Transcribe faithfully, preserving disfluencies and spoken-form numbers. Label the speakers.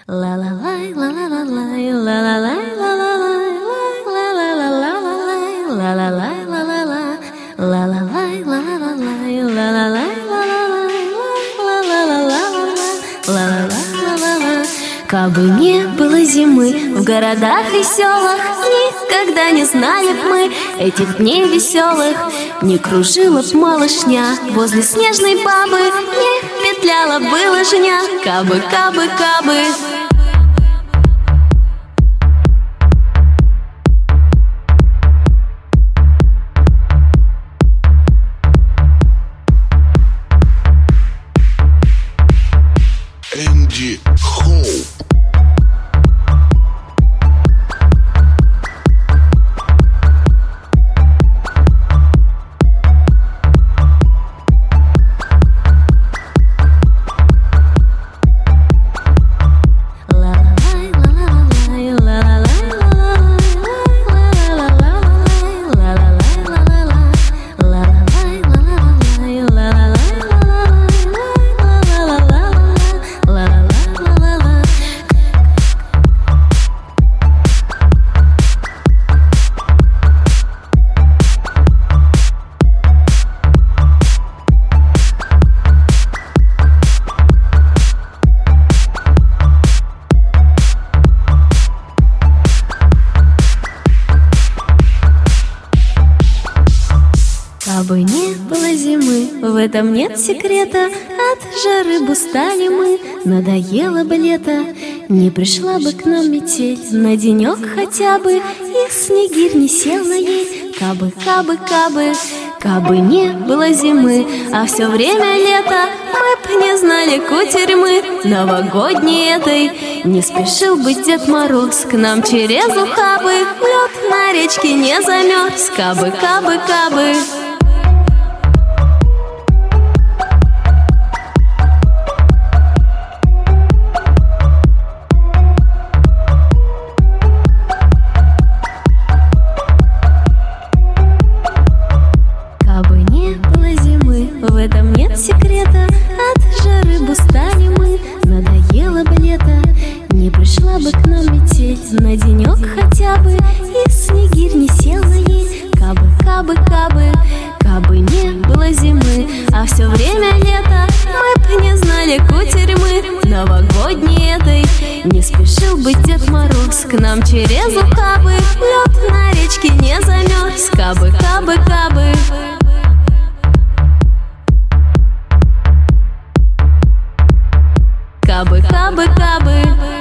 Speaker 1: Ла-ла-лай, ла-ла-ла-лай, ла-ла-лай, ла-ла-лай, ла-ла-ла-ла-ла-лай, ла-ла-лай, ла-ла-ла, ла-ла-лай, ла-ла-лай, ла-ла-лай, ла-ла-ла-ла-ла-ла. Кабы не было зимы в городах и селах, никогда не знали б мы этих дней веселых. Не кружила б малышня возле снежной бабы, не петляла бы лыжня, кабы, кабы, кабы.
Speaker 2: Энди Хоуп.
Speaker 1: Кабы не было зимы, в этом нет секрета. От жары бы устали мы, надоело бы лето. Не пришла бы к нам метель на денек хотя бы, и снегирь не сел на ель. Кабы, кабы, кабы, кабы не было зимы, а все время лето, мы б не знали кутерьмы новогодней этой. Не спешил бы Дед Мороз к нам через ухабы, лед на речке не замерз. Кабы, кабы, кабы. В этом нет секрета, от жары бы устали мы, надоело бы лето. Не пришла бы к нам метель на денек хотя бы, и снегирь не сел на ель. Кабы, кабы, кабы, кабы не было зимы, а все время лето, мы б не знали кутерьмы новогодней этой. Не спешил бы Дед Мороз к нам через ухабы, лед на речке не замерз. Кабы, кабы, кабы. Кабы, кабы, кабы.